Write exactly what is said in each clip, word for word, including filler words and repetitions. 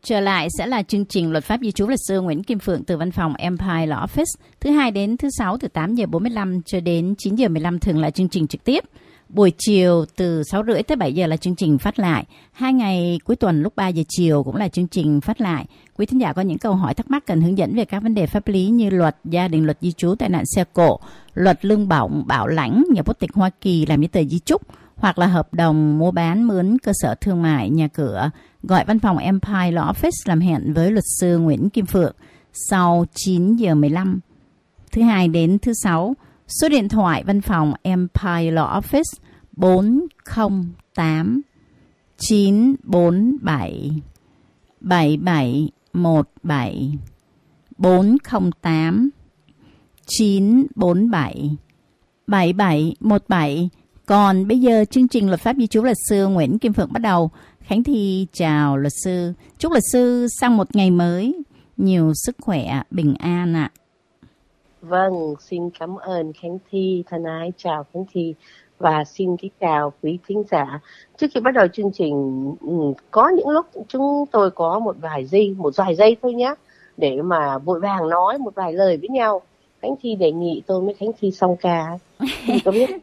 Trở lại sẽ là chương trình Luật pháp di trú luật sư Nguyễn Kim Phượng từ văn phòng Empire Law Office. Thứ hai đến thứ sáu từ tám giờ bốn mươi lăm cho đến chín giờ mười lăm thường là chương trình trực tiếp. Buổi chiều từ sáu rưỡi tới bảy giờ là chương trình phát lại. Hai ngày cuối tuần lúc ba giờ chiều cũng là chương trình phát lại. Quý thính giả có những câu hỏi thắc mắc cần hướng dẫn về các vấn đề pháp lý như luật gia đình, luật di trú, tai nạn xe cộ, luật lương bổng, bảo lãnh, nhập quốc tịch Hoa Kỳ, làm giấy tờ di chúc, hoặc là hợp đồng mua bán mướn cơ sở thương mại, nhà cửa, gọi văn phòng Empire Law Office làm hẹn với luật sư Nguyễn Kim Phượng sau chín giờ mười lăm thứ hai đến thứ sáu. Số điện thoại văn phòng Empire Law Office bốn không tám chín bốn bảy bảy bảy một bảy bốn không tám chín bốn bảy bảy bảy một bảy. Còn bây giờ chương trình Luật pháp di trú luật sư Nguyễn Kim Phượng bắt đầu. Khánh Thi chào luật sư. Chúc luật sư sau một ngày mới nhiều sức khỏe, bình an ạ. Vâng, xin cảm ơn Khánh Thi. Thân ái chào Khánh Thi và xin kính chào quý thính giả. Trước khi bắt đầu chương trình, có những lúc chúng tôi có một vài giây, một vài giây thôi nhé, để mà vội vàng nói một vài lời với nhau. Khánh Thi đề nghị tôi với Khánh Thi song ca. Thì có biết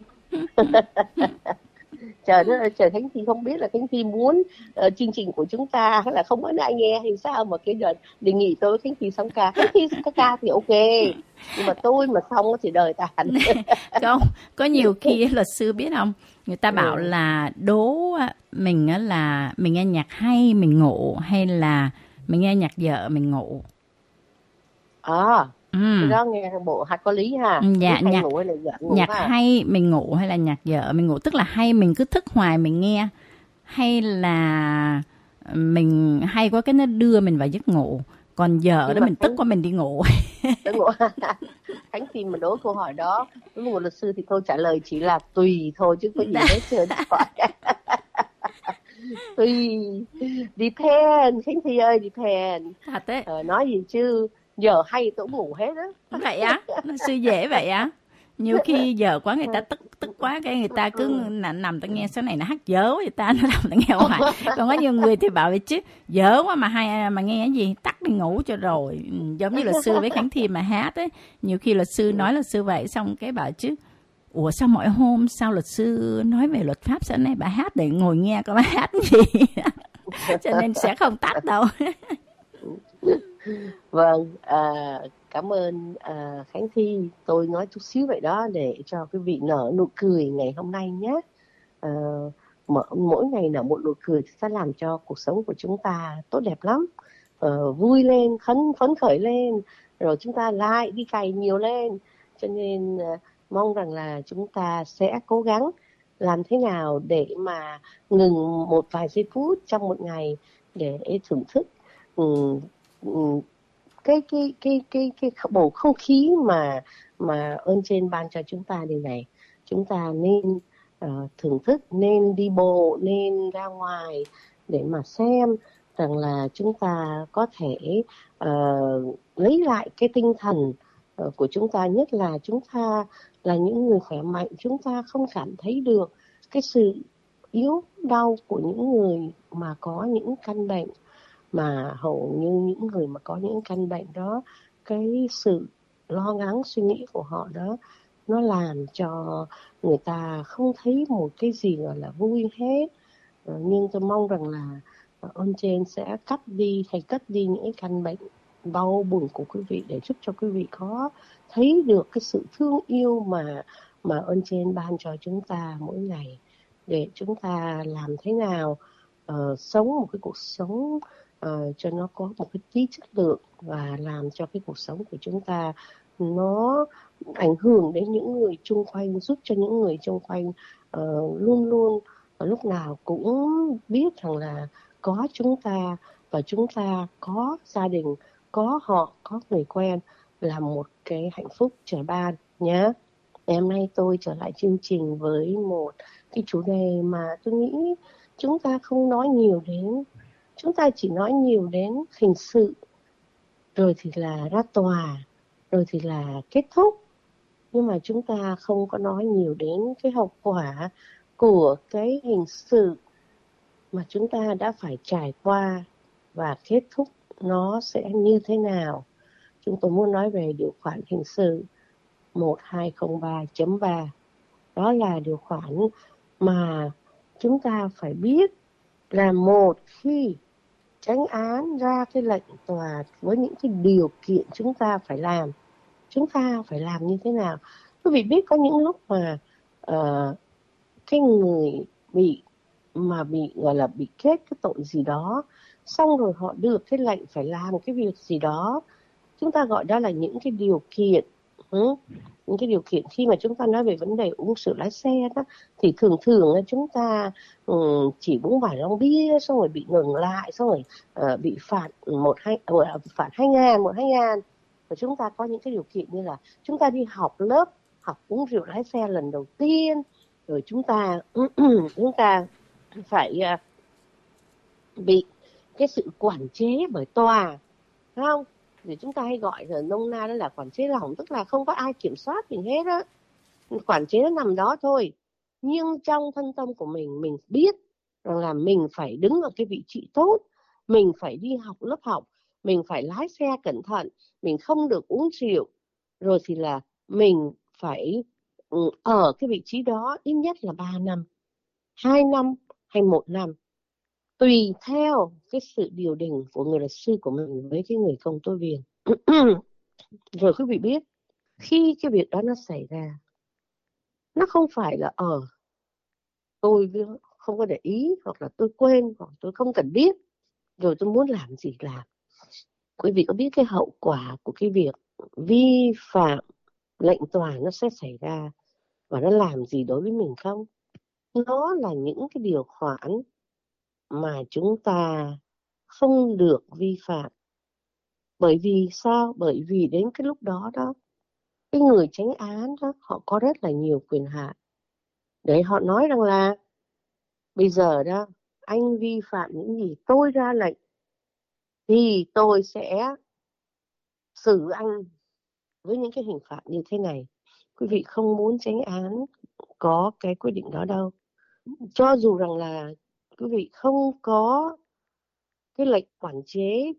chờ đó, chờ Khánh Thi không biết là Khánh Thi muốn uh, chương trình của chúng ta hay là không có ai nghe hay sao mà cái đợt đề nghị tôi Khánh Thi song ca. Khánh Thi song ca thì ok, nhưng mà tôi mà xong thì đời tàn. Không, có nhiều khi luật sư biết không, người ta bảo ừ. là đố mình là mình nghe nhạc hay mình ngủ, hay là mình nghe nhạc dở mình ngủ. À, ừ. Cái đó nghe bộ hát có lý ha. Dạ, hay nhạc, ngủ hay là dở ngủ nhạc ha? hay mình ngủ hay là nhạc dở mình ngủ, tức là hay mình cứ thức hoài mình nghe, hay là mình hay quá cái nó đưa mình vào giấc ngủ, còn giờ đó mình Khánh... tức quá mình đi ngủ. ngủ. Khánh Thi mà đố câu hỏi đó với một luật sư thì câu trả lời chỉ là tùy thôi chứ có gì hết trơn. Tùy, depend, Khánh Thi ơi, depend. Thật đấy. Ờ, nói gì chứ giờ hay tôi cũng ngủ hết á. Vậy á, luật sư dễ vậy á. Nhiều khi giờ quá người ta tức tức quá cái người ta cứ nằm, nằm ta nghe số này nó hát dở người ta nó làm ta nghe hoài. Còn có nhiều người thì bảo vậy chứ dở quá mà hay mà nghe cái gì tắt đi ngủ cho rồi. Giống như luật sư với Khánh Thi mà hát ấy, nhiều khi luật sư nói luật sư vậy xong cái bảo chứ ủa sao mọi hôm sao luật sư nói về luật pháp sao này bà hát để ngồi nghe có bà hát gì. Cho nên sẽ không tắt đâu. Vâng, à, cảm ơn à, Khánh Thi. Tôi nói chút xíu vậy đó để cho quý vị nở nụ cười ngày hôm nay nhé. À, mỗi ngày nở một nụ cười sẽ làm cho cuộc sống của chúng ta tốt đẹp lắm. À, vui lên, phấn, phấn khởi lên, rồi chúng ta lại đi cày nhiều lên. Cho nên à, mong rằng là chúng ta sẽ cố gắng làm thế nào để mà ngừng một vài giây phút trong một ngày để thưởng thức um, um, cái cái cái cái cái bầu không khí mà mà ơn trên ban cho chúng ta điều này. Chúng ta nên uh, thưởng thức, nên đi bộ, nên ra ngoài để mà xem rằng là chúng ta có thể uh, lấy lại cái tinh thần uh, của chúng ta, nhất là chúng ta là những người khỏe mạnh, chúng ta không cảm thấy được cái sự yếu đau của những người mà có những căn bệnh, mà hầu như những người mà có những căn bệnh đó, cái sự lo lắng suy nghĩ của họ đó nó làm cho người ta không thấy một cái gì gọi là vui hết. Nhưng tôi mong rằng là ơn trên sẽ cắt đi hay cất đi những căn bệnh đau buồn của quý vị để giúp cho quý vị có thấy được cái sự thương yêu mà mà ơn trên ban cho chúng ta mỗi ngày, để chúng ta làm thế nào uh, sống một cái cuộc sống uh, cho nó có một cái tí chất lượng và làm cho cái cuộc sống của chúng ta nó ảnh hưởng đến những người chung quanh, giúp cho những người chung quanh uh, luôn luôn uh, lúc nào cũng biết rằng là có chúng ta và chúng ta có gia đình, có họ, có người quen là một cái hạnh phúc trời ban nhé. Hôm nay tôi trở lại chương trình với một cái chủ đề mà tôi nghĩ chúng ta không nói nhiều đến. Chúng ta chỉ nói nhiều đến hình sự, rồi thì là ra tòa, rồi thì là kết thúc. Nhưng mà chúng ta không có nói nhiều đến cái hậu quả của cái hình sự mà chúng ta đã phải trải qua và kết thúc nó sẽ như thế nào. Chúng tôi muốn nói về điều khoản hình sự một hai không ba chấm ba. Đó là điều khoản mà chúng ta phải biết là một khi chánh án ra cái lệnh tòa với những cái điều kiện chúng ta phải làm, chúng ta phải làm như thế nào. Quý vị biết có những lúc mà uh, cái người bị mà bị gọi là bị kết cái tội gì đó, xong rồi họ được cái lệnh phải làm cái việc gì đó, chúng ta gọi đó là những cái điều kiện. Ừ? Những cái điều kiện khi mà chúng ta nói về vấn đề uống rượu lái xe đó, thì thường thường chúng ta um, chỉ uống vài lon bia xong rồi bị ngừng lại, xong rồi uh, bị phạt một hai uh, phạt hai ngàn một hai ngàn. Và chúng ta có những cái điều kiện như là chúng ta đi học lớp học uống rượu lái xe lần đầu tiên, rồi chúng ta chúng ta phải uh, bị cái sự quản chế bởi tòa, phải không? Thì chúng ta hay gọi là nôm na đó là quản chế lỏng, tức là không có ai kiểm soát mình hết á, quản chế nó nằm đó thôi. Nhưng trong thân tâm của mình, mình biết rằng là mình phải đứng ở cái vị trí tốt, mình phải đi học lớp học, mình phải lái xe cẩn thận, mình không được uống rượu, rồi thì là mình phải ở cái vị trí đó ít nhất là ba năm, hai năm hay một năm, tùy theo cái sự điều đình của người luật sư của mình với cái người công tố viên. Rồi quý vị biết, khi cái việc đó nó xảy ra, nó không phải là ở ờ, tôi không có để ý, hoặc là tôi quên, hoặc tôi không cần biết, rồi tôi muốn làm gì làm. Quý vị có biết cái hậu quả của cái việc vi phạm lệnh tòa nó sẽ xảy ra và nó làm gì đối với mình không? Nó là những cái điều khoản mà chúng ta không được vi phạm. Bởi vì sao? Bởi vì đến cái lúc đó đó, cái người chánh án đó, họ có rất là nhiều quyền hạn để họ nói rằng là bây giờ đó, anh vi phạm những gì tôi ra lệnh thì tôi sẽ xử anh với những cái hình phạt như thế này. Quý vị không muốn chánh án có cái quyết định đó đâu. Cho dù rằng là quý vị không có cái lệnh quản chế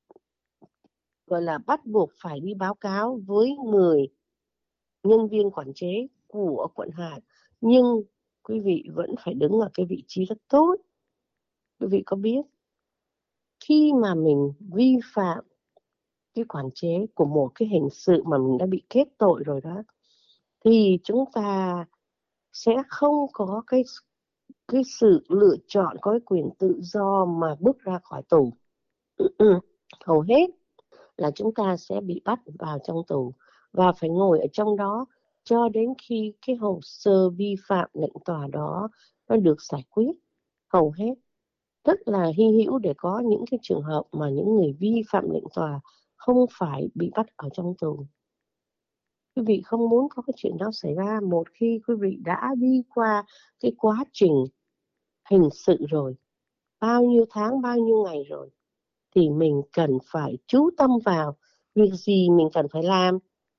gọi là bắt buộc phải đi báo cáo với người nhân viên quản chế của quận Hải, nhưng quý vị vẫn phải đứng ở cái vị trí rất tốt. Quý vị có biết khi mà mình vi phạm cái quản chế của một cái hình sự mà mình đã bị kết tội rồi đó, thì chúng ta sẽ không có cái cái sự lựa chọn, có cái quyền tự do mà bước ra khỏi tù. Hầu hết là chúng ta sẽ bị bắt vào trong tù và phải ngồi ở trong đó cho đến khi cái hồ sơ vi phạm lệnh tòa đó nó được giải quyết. Hầu hết rất là hy hữu để có những cái trường hợp mà những người vi phạm lệnh tòa không phải bị bắt ở trong tù. Quý vị không muốn có cái chuyện đó xảy ra. Một khi quý vị đã đi qua cái quá trình hình sự rồi, bao nhiêu tháng, bao nhiêu ngày rồi, thì mình cần phải chú tâm vào việc gì mình cần phải làm.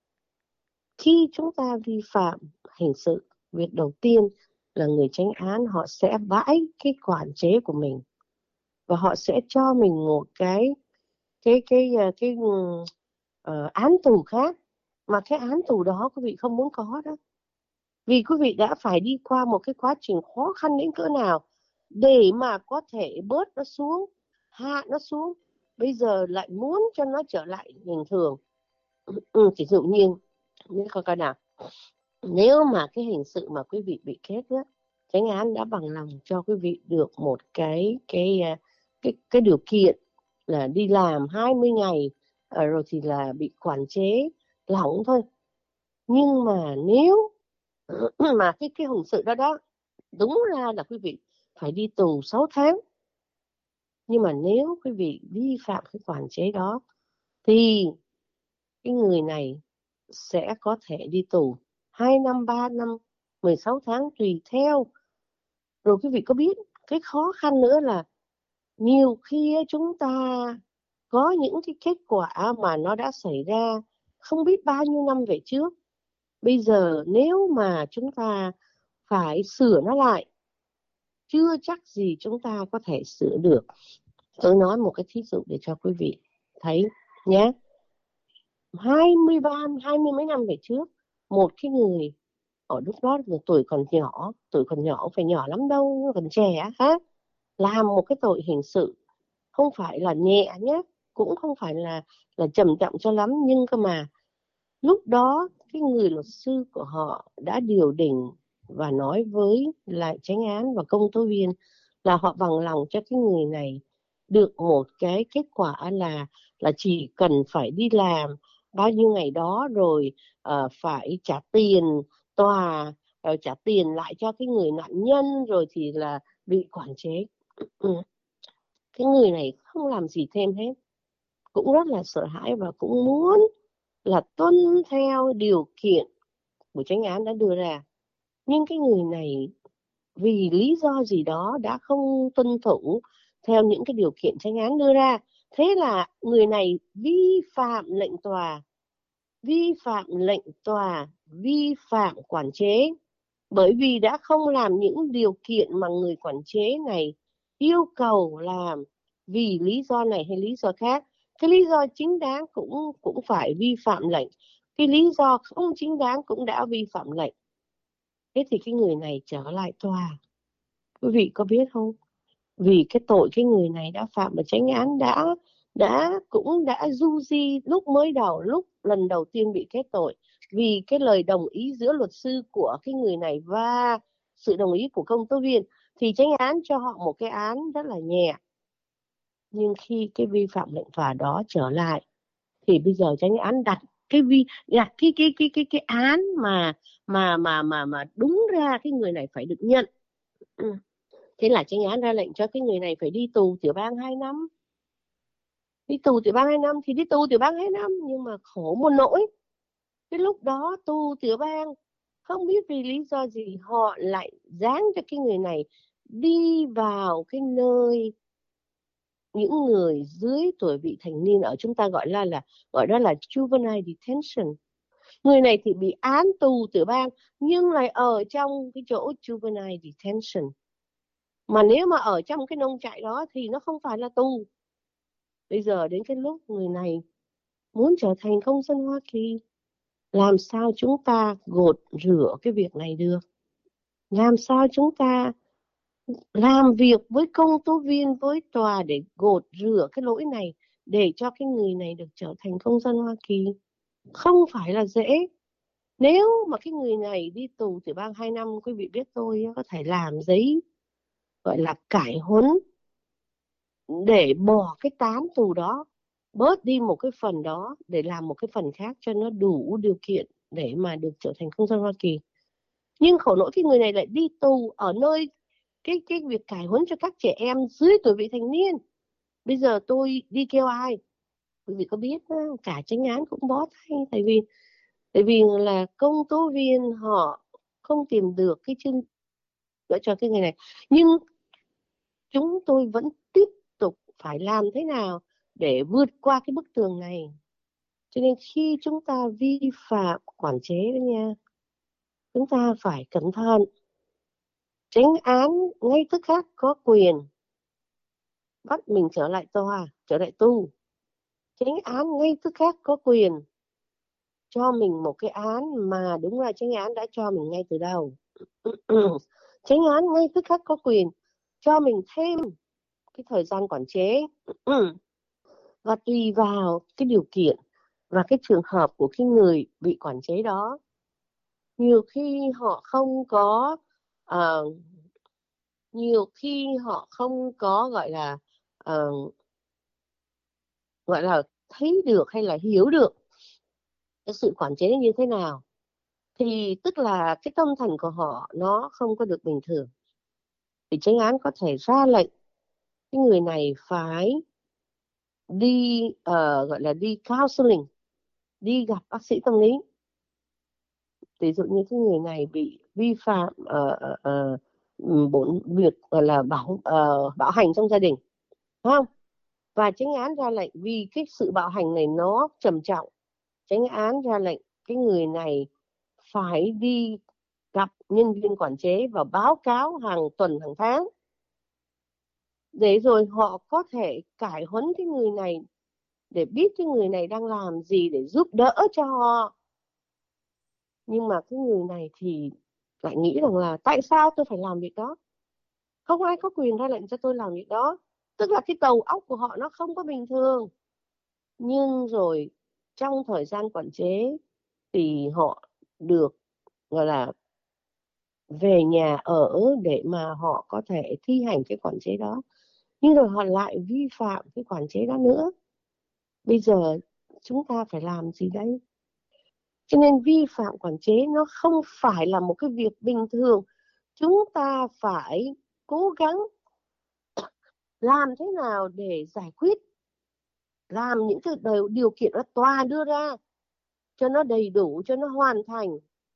Khi chúng ta vi phạm hình sự, việc đầu tiên là người chánh án họ sẽ bãi cái quản chế của mình và họ sẽ cho mình một cái cái cái cái, cái uh, án tù khác, mà cái án tù đó quý vị không muốn có đó. Vì quý vị đã phải đi qua một cái quá trình khó khăn đến cỡ nào để mà có thể bớt nó xuống, hạ nó xuống. Bây giờ lại muốn cho nó trở lại bình thường. Ừ, ví dụ như, như coi coi nào, nếu mà cái hình sự mà quý vị bị kết á, chánh án đã bằng lòng cho quý vị được một cái cái cái cái điều kiện là đi làm hai mươi ngày, rồi thì là bị quản chế lỏng thôi. Nhưng mà nếu mà cái cái hình sự đó đó đúng ra là quý vị phải đi tù sáu tháng, nhưng mà nếu quý vị vi phạm cái quản chế đó thì cái người này sẽ có thể đi tù hai năm, ba năm, mười sáu tháng tùy theo. Rồi quý vị có biết cái khó khăn nữa là nhiều khi chúng ta có những cái kết quả mà nó đã xảy ra không biết bao nhiêu năm về trước. Bây giờ nếu mà chúng ta phải sửa nó lại, chưa chắc gì chúng ta có thể sửa được. Tôi nói một cái thí dụ để cho quý vị thấy nhé. hai mươi ba, hai mươi mấy năm về trước, một cái người ở lúc đó là tuổi còn nhỏ, tuổi còn nhỏ không phải nhỏ lắm đâu, còn trẻ ha, làm một cái tội hình sự không phải là nhẹ nhé, cũng không phải là là trầm trọng cho lắm, nhưng cơ mà lúc đó cái người luật sư của họ đã điều đình và nói với lại chánh án và công tố viên là họ bằng lòng cho cái người này được một cái kết quả là là chỉ cần phải đi làm bao nhiêu ngày đó rồi uh, phải trả tiền tòa, rồi trả tiền lại cho cái người nạn nhân, rồi thì là bị quản chế. Ừ. Cái người này không làm gì thêm hết, cũng rất là sợ hãi và cũng muốn là tuân theo điều kiện của chánh án đã đưa ra. Nhưng cái người này vì lý do gì đó đã không tuân thủ theo những cái điều kiện chánh án đưa ra. Thế là người này vi phạm lệnh tòa, vi phạm lệnh tòa, vi phạm quản chế, bởi vì đã không làm những điều kiện mà người quản chế này yêu cầu làm vì lý do này hay lý do khác. Cái lý do chính đáng cũng cũng phải vi phạm lệnh, cái lý do không chính đáng cũng đã vi phạm lệnh. Thế thì cái người này trở lại tòa, quý vị có biết không? Vì cái tội cái người này đã phạm và chánh án đã đã cũng đã du di lúc mới đầu, lúc lần đầu tiên bị kết tội, vì cái lời đồng ý giữa luật sư của cái người này và sự đồng ý của công tố viên thì chánh án cho họ một cái án rất là nhẹ. Nhưng khi cái vi phạm lệnh tòa đó trở lại thì bây giờ chánh án đặt cái vi đặt cái cái cái cái cái án mà mà mà mà mà đúng ra cái người này phải được nhận. Ừ. Thế là chánh án ra lệnh cho cái người này phải đi tù tiểu bang hai năm. Đi tù tiểu bang hai năm thì đi tù tiểu bang hai năm, nhưng mà khổ một nỗi. Cái lúc đó tù tiểu bang không biết vì lý do gì họ lại dán cho cái người này đi vào cái nơi những người dưới tuổi vị thành niên, ở chúng ta gọi là là gọi đó là juvenile detention. Người này thì bị án tù tiểu bang nhưng lại ở trong cái chỗ juvenile detention. Mà nếu mà ở trong cái nông trại đó thì nó không phải là tù. Bây giờ đến cái lúc người này muốn trở thành công dân Hoa Kỳ, làm sao chúng ta gột rửa cái việc này được? Làm sao chúng ta làm việc với công tố viên, với tòa để gột rửa cái lỗi này, để cho cái người này được trở thành công dân Hoa Kỳ? Không phải là dễ. Nếu mà cái người này đi tù tiểu bang hai năm, quý vị biết tôi có thể làm giấy gọi là cải huấn để bỏ cái tán tù đó, bớt đi một cái phần đó để làm một cái phần khác cho nó đủ điều kiện để mà được trở thành công dân Hoa Kỳ. Nhưng khổ nỗi cái người này lại đi tù ở nơi cái cái việc cải huấn cho các trẻ em dưới tuổi vị thành niên. Bây giờ tôi đi kêu ai? Quý vị có biết cả chánh án cũng bó tay, tại vì tại vì là công tố viên họ không tìm được cái chương đỡ cho cái người này. Nhưng chúng tôi vẫn tiếp tục phải làm thế nào để vượt qua cái bức tường này. Cho nên khi chúng ta vi phạm quản chế đó nha, chúng ta phải cẩn thận. Chánh án ngay tức khắc có quyền bắt mình trở lại tòa, trở lại tù. Chánh án ngay tức khắc có quyền cho mình một cái án mà đúng là chánh án đã cho mình ngay từ đầu. Chánh án ngay tức khắc có quyền cho mình thêm cái thời gian quản chế. Và tùy vào cái điều kiện và cái trường hợp của cái người bị quản chế đó, nhiều khi họ không có uh, nhiều khi họ không có gọi là uh, gọi là thấy được hay là hiểu được cái sự quản chế như thế nào, thì tức là cái tâm thần của họ nó không có được bình thường, thì chánh án có thể ra lệnh cái người này phải đi uh, gọi là đi counseling, đi gặp bác sĩ tâm lý. Ví dụ như cái người này bị vi phạm uh, uh, bốn việc gọi là bảo uh, bạo hành trong gia đình, đúng không? Và chánh án ra lệnh vì cái sự bạo hành này nó trầm trọng, chánh án ra lệnh cái người này phải đi gặp nhân viên quản chế và báo cáo hàng tuần hàng tháng. để rồi họ có thể cải huấn cái người này để biết cái người này đang làm gì để giúp đỡ cho họ. Nhưng mà cái người này thì lại nghĩ rằng là tại sao tôi phải làm việc đó, không ai có quyền ra lệnh cho tôi làm việc đó. Tức là cái đầu óc của họ nó không có bình thường. Nhưng rồi trong thời gian quản chế thì họ được gọi là về nhà ở để mà họ có thể thi hành cái quản chế đó, nhưng rồi họ lại vi phạm cái quản chế đó nữa. Bây giờ chúng ta phải làm gì đấy? Cho nên vi phạm quản chế nó không phải là một cái việc bình thường. Chúng ta phải cố gắng làm thế nào để giải quyết, làm những cái điều, điều kiện mà tòa đưa ra cho nó đầy đủ, cho nó hoàn thành.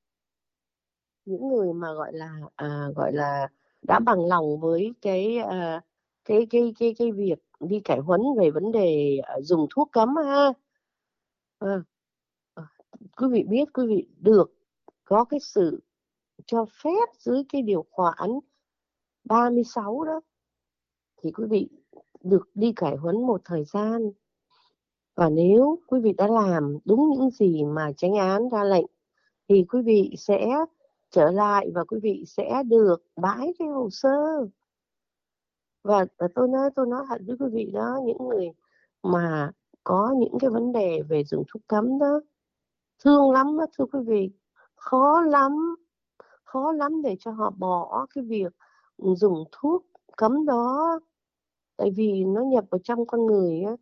Những người mà gọi là à, gọi là đã bằng lòng với cái à, cái cái cái cái việc đi cải huấn về vấn đề à, dùng thuốc cấm ha. À, à, quý vị biết, quý vị được có cái sự cho phép dưới cái điều khoản ba mươi sáu đó, thì quý vị được đi cải huấn một thời gian. Và nếu quý vị đã làm đúng những gì mà chánh án ra lệnh thì quý vị sẽ trở lại và quý vị sẽ được bãi cái hồ sơ. Và, và tôi nói tôi nói thật với quý vị đó, những người mà có những cái vấn đề về dùng thuốc cấm đó, thương lắm đó thưa quý vị, khó lắm, khó lắm để cho họ bỏ cái việc dùng thuốc cấm đó. Tại vì nó nhập vào trong con người á,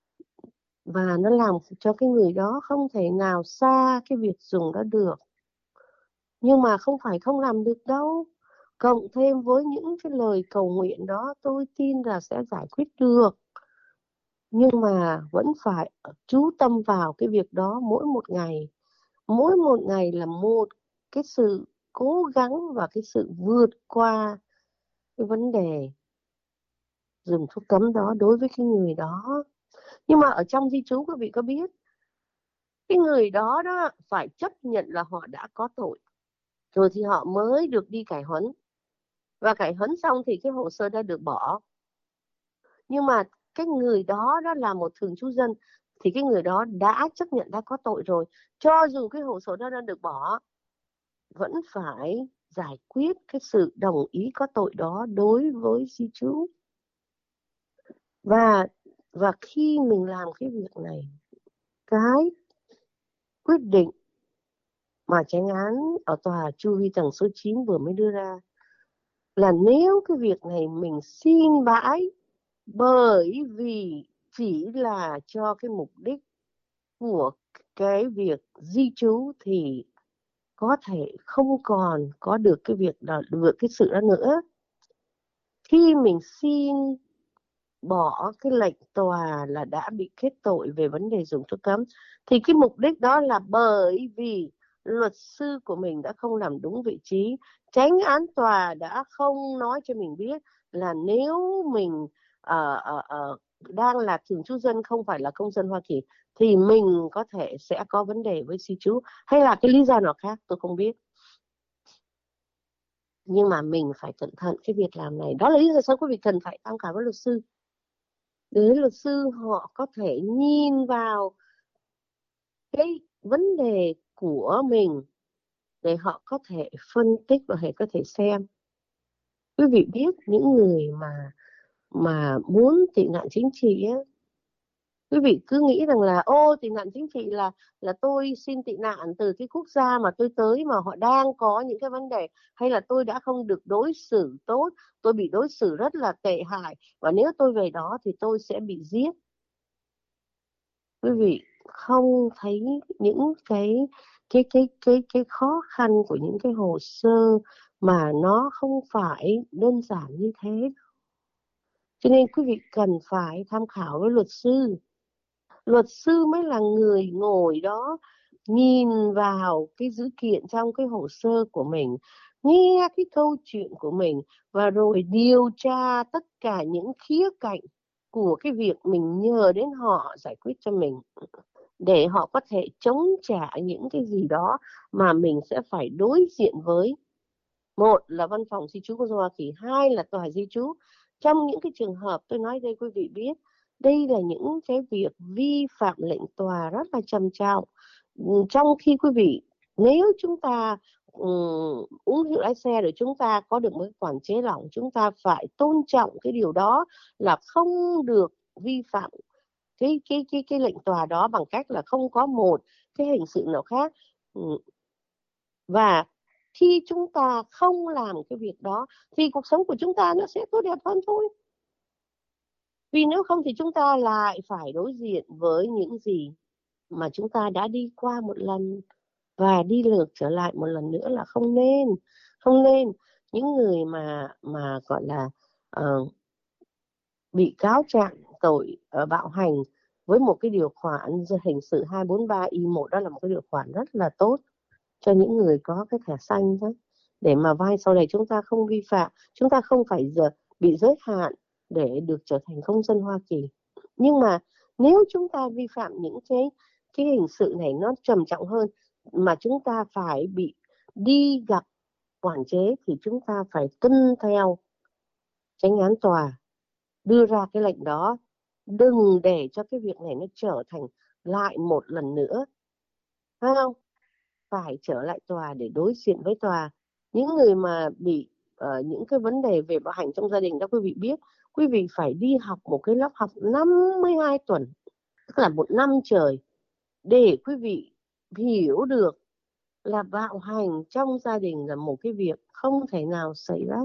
và nó làm cho cái người đó không thể nào xa cái việc dùng đó được. Nhưng mà không phải không làm được đâu. Cộng thêm với những cái lời cầu nguyện đó, tôi tin là sẽ giải quyết được. Nhưng mà vẫn phải chú tâm vào cái việc đó mỗi một ngày. Mỗi một ngày là một cái sự cố gắng và cái sự vượt qua cái vấn đề dùng thuốc cấm đó đối với cái người đó. Nhưng mà ở trong di trú quý vị có biết, cái người đó đó phải chấp nhận là họ đã có tội, rồi thì họ mới được đi cải huấn. Và cải huấn xong thì cái hồ sơ đã được bỏ. Nhưng mà cái người đó đó là một thường trú dân, thì cái người đó đã chấp nhận đã có tội rồi, cho dù cái hồ sơ đó đã được bỏ, vẫn phải giải quyết cái sự đồng ý có tội đó đối với di trú. Và và khi mình làm cái việc này, cái quyết định mà chánh án ở tòa chu vi tầng số chín vừa mới đưa ra là nếu cái việc này mình xin bãi bởi vì chỉ là cho cái mục đích của cái việc di trú thì có thể không còn có được cái việc đó, được cái sự đó nữa. Khi mình xin bỏ cái lệnh tòa là đã bị kết tội về vấn đề dùng thuốc cấm thì cái mục đích đó là bởi vì luật sư của mình đã không làm đúng vị trí. Chánh án tòa đã không nói cho mình biết là nếu mình uh, uh, uh, đang là thường trú dân, không phải là công dân Hoa Kỳ, thì mình có thể sẽ có vấn đề với di trú, hay là cái lý do nào khác tôi không biết. Nhưng mà mình phải cẩn thận cái việc làm này. Đó là lý do sao quý vị cần phải tham khảo với luật sư, để luật sư họ có thể nhìn vào cái vấn đề của mình để họ có thể phân tích và có thể xem. Quý vị biết những người mà mà muốn tị nạn chính trị á, quý vị cứ nghĩ rằng là ô tị nạn chính trị là là tôi xin tị nạn từ cái quốc gia mà tôi tới mà họ đang có những cái vấn đề, hay là tôi đã không được đối xử tốt, tôi bị đối xử rất là tệ hại và nếu tôi về đó thì tôi sẽ bị giết. Quý vị không thấy những cái cái cái cái cái khó khăn của những cái hồ sơ mà nó không phải đơn giản như thế. Cho nên quý vị cần phải tham khảo với luật sư. Luật sư mới là người ngồi đó nhìn vào cái dữ kiện trong cái hồ sơ của mình, nghe cái câu chuyện của mình và rồi điều tra tất cả những khía cạnh của cái việc mình nhờ đến họ giải quyết cho mình, để họ có thể chống trả những cái gì đó mà mình sẽ phải đối diện với. Một là văn phòng di trú của Hoa Kỳ, hai là tòa di trú. Trong những cái trường hợp tôi nói đây quý vị biết, đây là những cái việc vi phạm lệnh tòa rất là trầm trọng. Trong khi quý vị, nếu chúng ta um, uống rượu lái xe rồi chúng ta có được một cái quản chế lỏng, chúng ta phải tôn trọng cái điều đó, là không được vi phạm cái cái cái cái lệnh tòa đó bằng cách là không có một cái hình sự nào khác. Và khi chúng ta không làm cái việc đó thì cuộc sống của chúng ta nó sẽ tốt đẹp hơn thôi. Vì nếu không thì chúng ta lại phải đối diện với những gì mà chúng ta đã đi qua một lần, và đi lược trở lại một lần nữa là không nên. Không nên. Những người mà mà gọi là uh, bị cáo trạng tội uh, bạo hành với một cái điều khoản hình sự hai bốn ba i một, đó là một cái điều khoản rất là tốt cho những người có cái thẻ xanh đó, để mà vai sau này chúng ta không vi phạm, chúng ta không phải giờ bị giới hạn để được trở thành công dân Hoa Kỳ. Nhưng mà nếu chúng ta vi phạm những cái cái hình sự này nó trầm trọng hơn, mà chúng ta phải bị đi gặp quản chế, thì chúng ta phải tuân theo chánh án tòa đưa ra cái lệnh đó. Đừng để cho cái việc này nó trở thành lại một lần nữa, phải không? Phải trở lại tòa để đối diện với tòa. Những người mà bị uh, những cái vấn đề về bạo hành trong gia đình đó, quý vị biết, quý vị phải đi học một cái lớp học năm mươi hai tuần, tức là một năm trời, để quý vị hiểu được là bạo hành trong gia đình là một cái việc không thể nào xảy ra,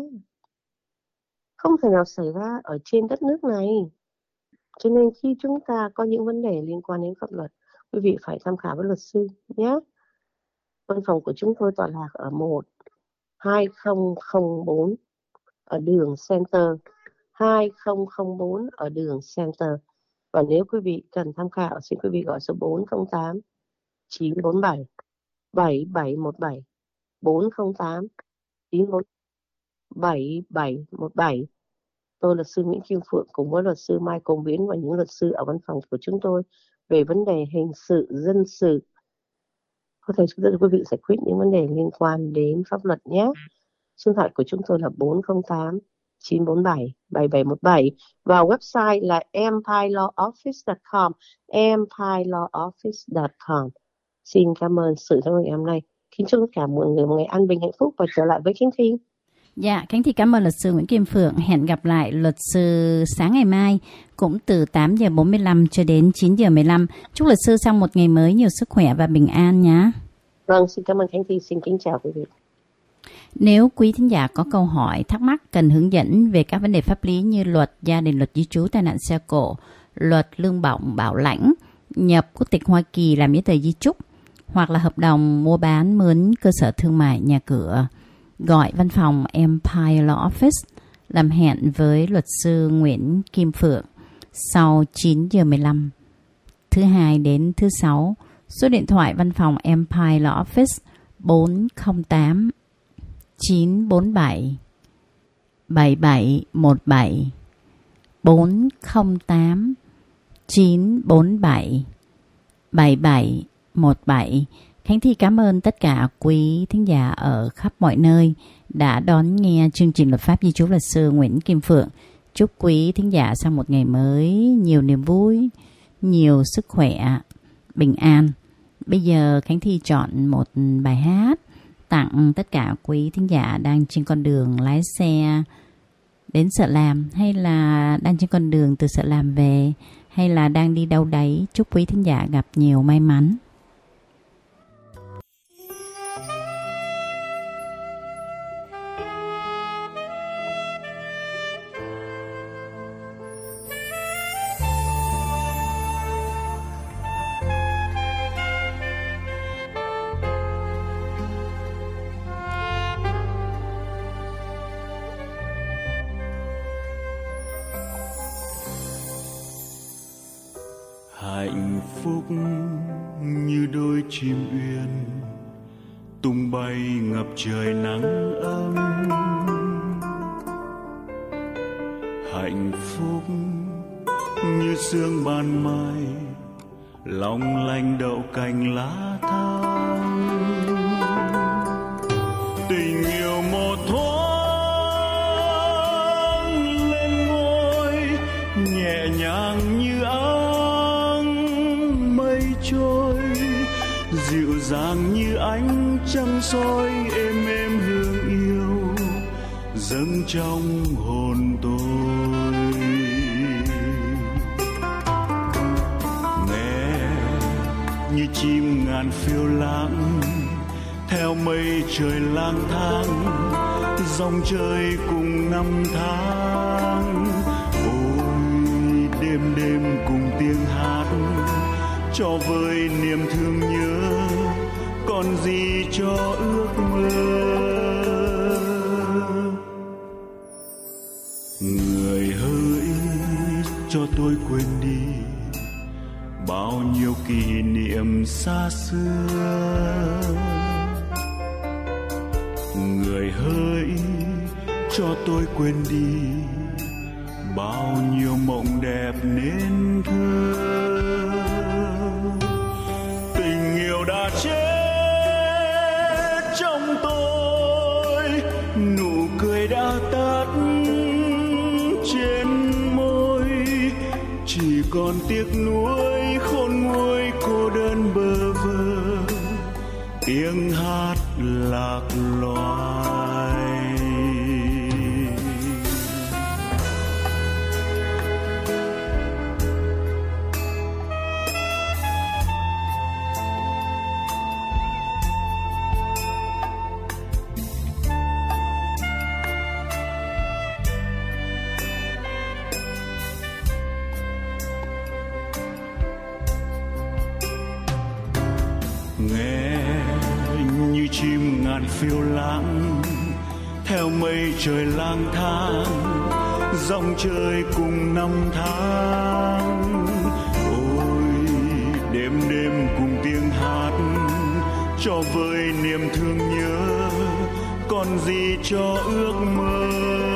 không thể nào xảy ra ở trên đất nước này. Cho nên khi chúng ta có những vấn đề liên quan đến pháp luật, quý vị phải tham khảo với luật sư nhé. Văn phòng của chúng tôi tọa lạc ở một hai không không bốn ở đường Center, hai không không bốn ở đường Center. Và nếu quý vị cần tham khảo, xin quý vị gọi số bốn không tám chín bốn bảy bảy bảy một bảy, bốn không tám chín bốn bảy bảy một bảy. Tôi luật sư Nguyễn Kim Phượng cùng với luật sư Mai Công Viễn và những luật sư ở văn phòng của chúng tôi về vấn đề hình sự, dân sự, có thể giúp quý vị giải quyết những vấn đề liên quan đến pháp luật nhé. Số điện thoại của chúng tôi là bốn không tám chín bốn bảy bảy bảy một bảy và website là empire law office chấm com, empire law office chấm com. Xin cảm ơn sự tham gia ngày hôm nay. Kính chúc tất cả mọi người một ngày an bình hạnh phúc và trở lại với Khánh Thi. Dạ, Khánh Thi cảm ơn luật sư Nguyễn Kim Phượng. Hẹn gặp lại luật sư sáng ngày mai cũng từ tám giờ bốn mươi lăm cho đến chín giờ mười lăm. Chúc luật sư sau một ngày mới nhiều sức khỏe và bình an nhé. Vâng, xin cảm ơn Khánh Thi. Xin kính chào quý vị. Nếu quý thính giả có câu hỏi, thắc mắc cần hướng dẫn về các vấn đề pháp lý như luật gia đình, luật di trú, tai nạn xe cộ, luật lương bổng bảo lãnh, nhập quốc tịch Hoa Kỳ làm giấy tờ di chúc, hoặc là hợp đồng mua bán mướn cơ sở thương mại nhà cửa, gọi văn phòng Empire Law Office làm hẹn với luật sư Nguyễn Kim Phượng sau chín giờ mười lăm thứ hai đến thứ sáu. Số điện thoại văn phòng Empire Law Office bốn không tám chín bốn bảy bảy bảy một bảy, bốn không tám chín bốn bảy bảy bảy một bảy. Khánh Thi cảm ơn tất cả quý thính giả ở khắp mọi nơi đã đón nghe chương trình Luật pháp di trú luật sư Nguyễn Kim Phượng. Chúc quý thính giả sau một ngày mới nhiều niềm vui, nhiều sức khỏe, bình an. Bây giờ Khánh Thi chọn một bài hát tặng tất cả quý thính giả đang trên con đường lái xe đến Sợ Làm, hay là đang trên con đường từ Sợ Làm về, hay là đang đi đâu đấy. Chúc quý thính giả gặp nhiều may mắn. Hạnh phúc như đôi chim uyên tung bay ngập trời nắng ấm. Hạnh phúc như sương ban mai long lanh đậu cành lá thắm. Tình yêu một thoáng lên dịu dàng như ánh trăng soi êm êm hương yêu dâng trong hồn tôi. Nghe như chim ngàn phiêu lãng theo mây trời lang thang, dòng trời cùng năm tháng. Ôi đêm đêm cùng tiếng hát cho vơi niềm thương nhớ, còn gì cho ước mơ. Người hỡi cho tôi quên đi bao nhiêu kỷ niệm xa xưa. Người hỡi cho tôi quên đi bao nhiêu mộng đẹp nên thơ. Tình yêu đã chết trong tôi, nụ cười đã tắt trên môi, chỉ còn tiếc nuối khôn nguôi cô đơn bơ vơ, tiếng hát lạc loài. Nghe như chim ngàn phiêu lãng theo mây trời lang thang, dòng trời cùng năm tháng. Ôi đêm đêm cùng tiếng hát cho vơi niềm thương nhớ, còn gì cho ước mơ.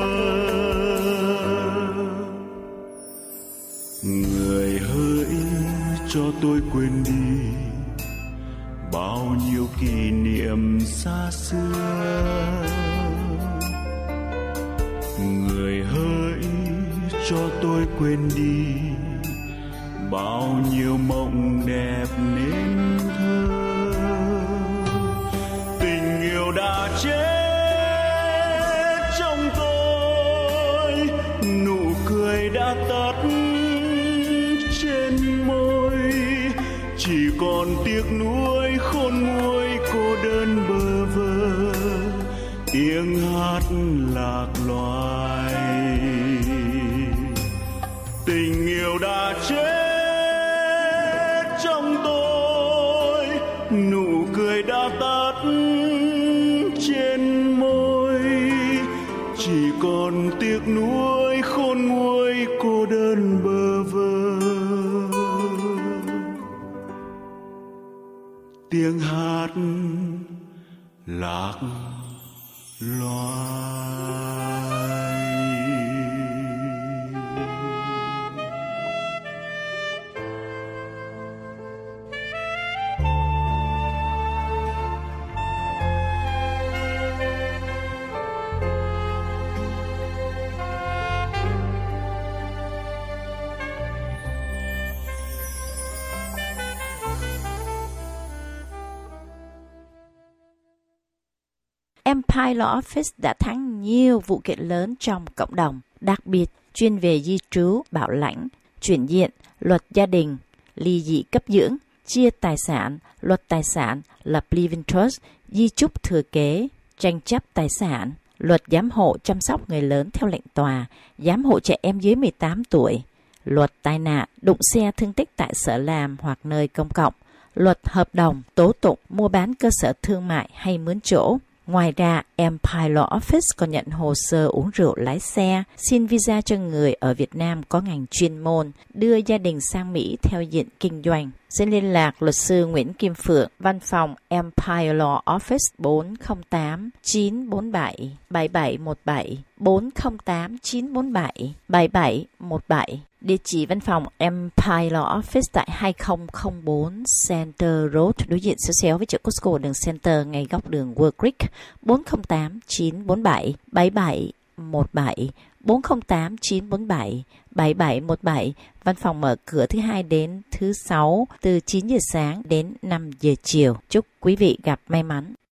Người hỡi cho tôi quên đi bao nhiêu kỷ niệm xa xưa. Người hỡi cho tôi quên đi bao nhiêu mộng đẹp nên thơ. Tình yêu đã chết trong tôi, nụ cười đã tắt trên môi, chỉ còn tiếc nuối khôn nguôi cô đơn bơ vơ, tiếng hát lạc loài. Tình yêu đã chết trong tôi, nụ cười đã tắt trên môi, chỉ còn tiếc nuối khôn nguôi cô đơn bơ vơ, tiếng hát lạc loài. Empire Law Office đã thắng nhiều vụ kiện lớn trong cộng đồng, đặc biệt chuyên về di trú, bảo lãnh, chuyển diện, luật gia đình, ly dị cấp dưỡng, chia tài sản, luật tài sản, lập living trust, di chúc thừa kế, tranh chấp tài sản, luật giám hộ chăm sóc người lớn theo lệnh tòa, giám hộ trẻ em dưới mười tám tuổi, luật tai nạn, đụng xe thương tích tại sở làm hoặc nơi công cộng, luật hợp đồng, tố tụng, mua bán cơ sở thương mại hay mướn chỗ. Ngoài ra, Empire Law Office còn nhận hồ sơ uống rượu lái xe, xin visa cho người ở Việt Nam có ngành chuyên môn, đưa gia đình sang Mỹ theo diện kinh doanh. Xin liên lạc luật sư Nguyễn Kim Phượng, văn phòng Empire Law Office bốn không tám chín bốn bảy bảy bảy một bảy, bốn không tám chín bốn bảy bảy bảy một bảy. Địa chỉ văn phòng Empire Law Office tại hai không không bốn Center Road, đối diện xéo xéo với chợ Costco đường Center, ngay góc đường World Creek, bốn không tám chín bốn bảy bảy bảy một bảy bốn không tám chín bốn bảy bảy bảy một bảy. Văn phòng mở cửa thứ hai đến thứ sáu từ chín giờ sáng đến năm giờ chiều. Chúc quý vị gặp may mắn.